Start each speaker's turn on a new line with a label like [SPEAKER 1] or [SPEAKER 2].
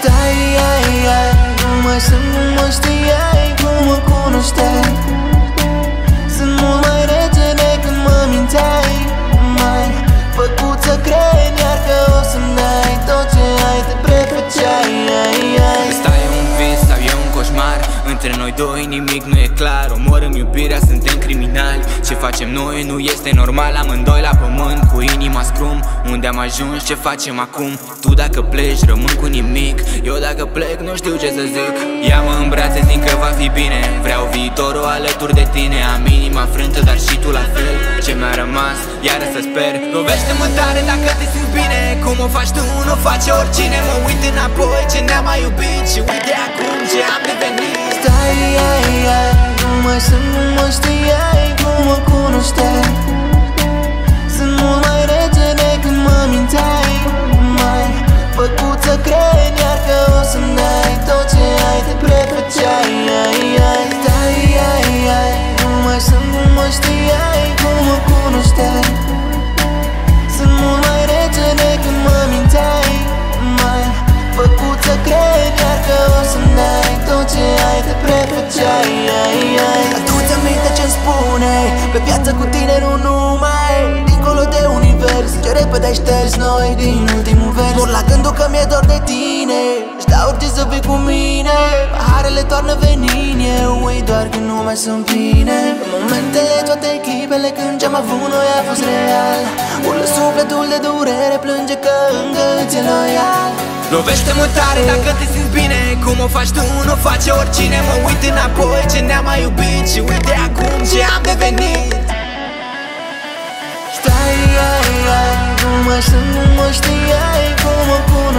[SPEAKER 1] Stai, nu mai sunt, nu mă știai cum mă cunoșteai. Sunt mult mai rece decât mă mințeai. M-ai făcut să cred iar că o să-mi dai tot ce ai, te prefăceai.
[SPEAKER 2] Ăsta e un vis sau e un coșmar? Între noi doi nimic nu e clar. Omorâm iubirea, suntem criminali. Ce facem noi nu este normal. Amândoi la pământ, cu inima scrum. Unde am ajuns, ce facem acum? Tu dacă pleci, rămân cu nimic. Eu dacă plec, nu știu ce să zic. Ia-mă în brațe, zic că va fi bine. Vreau viitorul alături de tine. Am inima frântă, dar și tu la fel. Ce mi-a rămas, iară să sper. Lovește-mă tare dacă te simți bine. Cum o faci tu, nu o face oricine. Mă uit înapoi, ce ne-am mai iubit. Și uite acum ce am devenit.
[SPEAKER 1] Stai, nu mai sunt, nu mă știai cum mă cunoșteai. Sunt mult mai rece decât mă mințeai. M-ai făcut să cred iar că o să-mi dai tot ce ai, te prefăceai. Stai, nu mai sunt, nu mă știai cum mă cunoșteai. Sunt mult mai rece decât mă mințeai. M-ai făcut să cred iar că o să-mi dai tot ce ai, te prefăceai. Adu-ți aminte ce-mi spuneai. Pe viață cu tine nu numai. Dincolo de univers, ce repede ai șters noi din ultimul vers. Mor la gândul că mi-e dor de tine. Și da orice să vii cu mine. Paharele toarnă venin, eu uit doar când nu mai sunt bine. În momentele toate echipele când ce-am avut noi a fost real. Urlă sufletul de durere, plânge că încă îți e loial.
[SPEAKER 2] Lovește-mă tare dacă te simți bine. Cum o faci tu, nu o face oricine. Mă uit înapoi, ce ne-am mai iubit. Și uite acum ce am devenit.
[SPEAKER 1] Stai, nu mai sunt, nu mă știai cum mă cunoșteai.